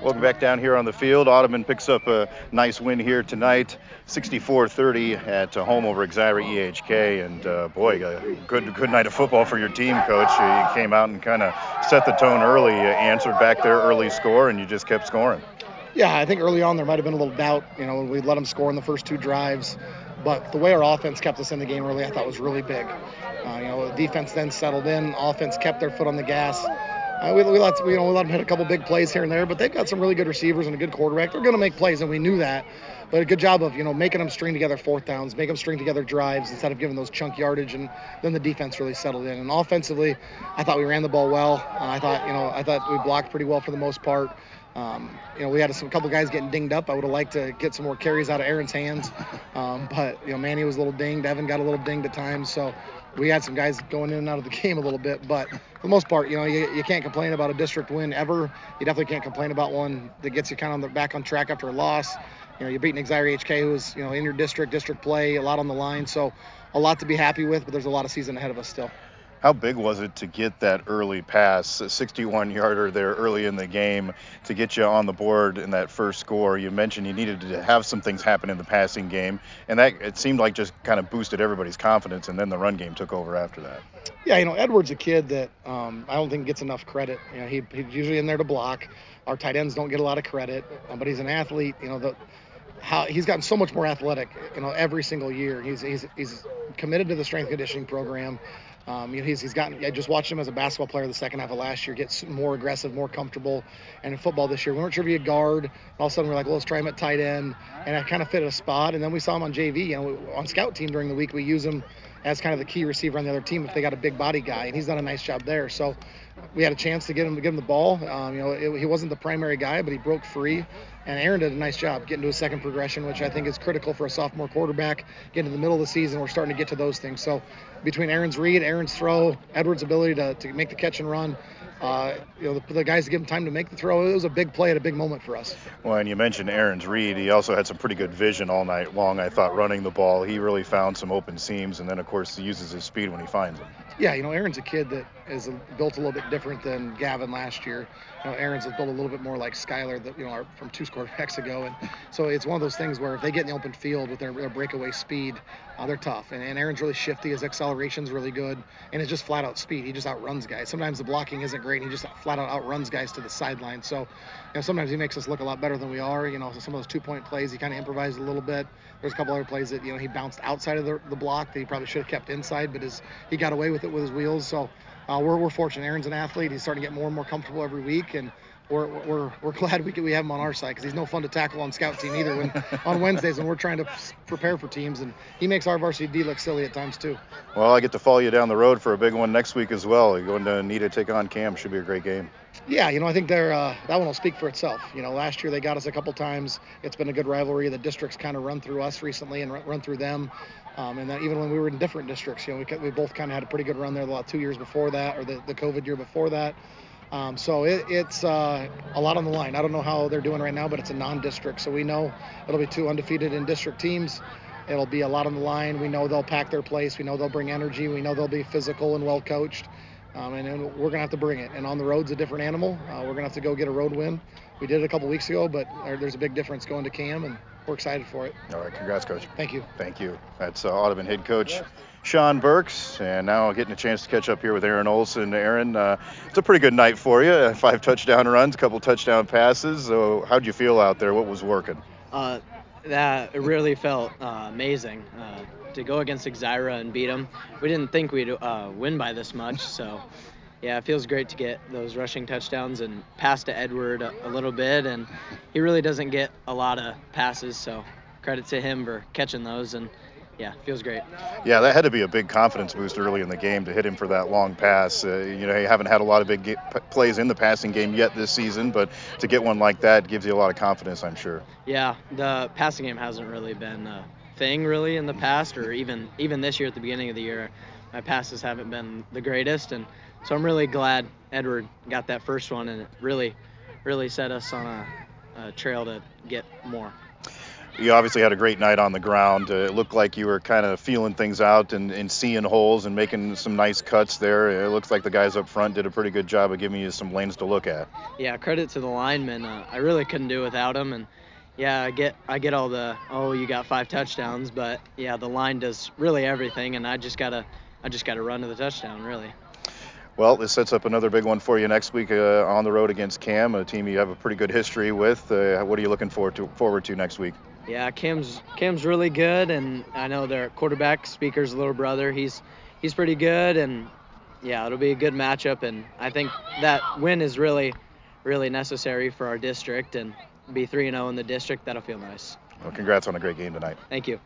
Welcome back down here on the field. Audubon picks up a nice win here tonight, 64-30 at home over Exira EHK. And boy, a good night of football for your team, Coach. You came out and kind of set the tone early, answered back their early score, and you just kept scoring. Yeah, I think early on there might have been a little doubt, when we let them score in the first two drives. But the way our offense kept us in the game early, I thought was really big. The defense then settled in. Offense kept their foot on the gas. We let them hit a couple big plays here and there, but they've got some really good receivers and a good quarterback. They're going to make plays, and we knew that. But a good job of making them string together fourth downs, make them string together drives instead of giving those chunk yardage, and then the defense really settled in. And offensively, I thought we ran the ball well. I thought we blocked pretty well for the most part. We had a couple guys getting dinged up. I would have liked to get some more carries out of Aaron's hands, but Manny was a little dinged. Evan got a little dinged at times, so we had some guys going in and out of the game a little bit. But for the most part, you can't complain about a district win ever. You definitely can't complain about one that gets you kind of back on track after a loss. You're beating Exira HK, who was in your district play, a lot on the line, so a lot to be happy with. But there's a lot of season ahead of us still. How big was it to get that early pass, a 61-yarder there early in the game, to get you on the board in that first score? You mentioned you needed to have some things happen in the passing game, and that it seemed like just kind of boosted everybody's confidence, and then the run game took over after that. Yeah, Edward's a kid that I don't think gets enough credit. He's usually in there to block. Our tight ends don't get a lot of credit, but he's an athlete. He's gotten so much more athletic, every single year. He's committed to the strength conditioning program. He's gotten. I just watched him as a basketball player the second half of last year get more aggressive, more comfortable. And in football this year, we weren't sure if he had guard. All of a sudden, we're like, well, let's try him at tight end. And I kind of fit a spot. And then we saw him on JV. On scout team during the week, we use him as kind of the key receiver on the other team if they got a big body guy. And he's done a nice job there. So we had a chance to give him the ball. He wasn't the primary guy, but he broke free. And Aaron did a nice job getting to his second progression, which I think is critical for a sophomore quarterback. Getting to the middle of the season, we're starting to get to those things. So between Aaron's read, Aaron's throw, Edward's ability to make the catch and run, the guys to give him time to make the throw, it was a big play at a big moment for us. Well, and you mentioned Aaron's read. He also had some pretty good vision all night long, I thought, running the ball. He really found some open seams, and then, of course, he uses his speed when he finds them. Yeah, Aaron's a kid that is built a little bit different than Gavin last year. Aaron's is built a little bit more like Skylar, from two quarterbacks ago. And so it's one of those things where if they get in the open field with their breakaway speed, they're tough. And Aaron's really shifty. His acceleration's really good. And it's just flat out speed. He just outruns guys. Sometimes the blocking isn't great. And he just flat out outruns guys to the sideline. So, sometimes he makes us look a lot better than we are. So some of those 2-point plays, he kind of improvised a little bit. There's a couple other plays that, he bounced outside of the block that he probably should have kept inside, but he got away with it with his wheels. So we're fortunate. Aaron's an athlete. He's starting to get more and more comfortable every week. And we're glad we have him on our side, because he's no fun to tackle on scout team either on Wednesdays when we're trying to prepare for teams, and he makes our varsity D look silly at times too. Well, I get to follow you down the road for a big one next week as well. You're going to need to take on Cam. Should be a great game. Yeah, I think that one will speak for itself. Last year they got us a couple times. It's been a good rivalry. The districts kind of run through us recently and run through them. And then even when we were in different districts, we both kind of had a pretty good run there the 2 years before that, or the COVID year before that. So it's a lot on the line. I don't know how they're doing right now, but it's a non-district. So we know it'll be two undefeated in district teams. It'll be a lot on the line. We know they'll pack their place. We know they'll bring energy. We know they'll be physical and well coached. And then we're going to have to bring it. And on the road's a different animal. We're going to have to go get a road win. We did it a couple weeks ago, but there's a big difference going to Cam, and we're excited for it. All right, congrats, Coach. Thank you. Thank you. That's Audubon head coach Sean Burks, and now getting a chance to catch up here with Aaron Olson. Aaron, it's a pretty good night for you. 5 touchdown runs, a couple touchdown passes. So how'd you feel out there? What was working? That it really felt amazing to go against Exira and beat them. We didn't think we'd win by this much, so yeah, it feels great to get those rushing touchdowns and pass to Edward a little bit, and he really doesn't get a lot of passes, so credit to him for catching those, and yeah, feels great. Yeah, that had to be a big confidence boost early in the game to hit him for that long pass. You haven't had a lot of big plays in the passing game yet this season, but to get one like that gives you a lot of confidence, I'm sure. Yeah, the passing game hasn't really been a thing really in the past, or even this year at the beginning of the year. My passes haven't been the greatest, and so I'm really glad Edward got that first one, and it really set us on a trail to get more. You obviously had a great night on the ground. It looked like you were kind of feeling things out and seeing holes and making some nice cuts there. It looks like the guys up front did a pretty good job of giving you some lanes to look at. Yeah, credit to the linemen. I really couldn't do without them, and yeah, I get all the you got 5 touchdowns, but yeah, the line does really everything, and I just gotta run to the touchdown really. Well, this sets up another big one for you next week on the road against Cam, a team you have a pretty good history with. What are you looking forward to next week? Yeah, Cam's really good, and I know their quarterback, Speaker's little brother, he's pretty good, and yeah, it'll be a good matchup, and I think that win is really necessary for our district, and be 3-0 in the district. That'll feel nice. Well, congrats on a great game tonight. Thank you.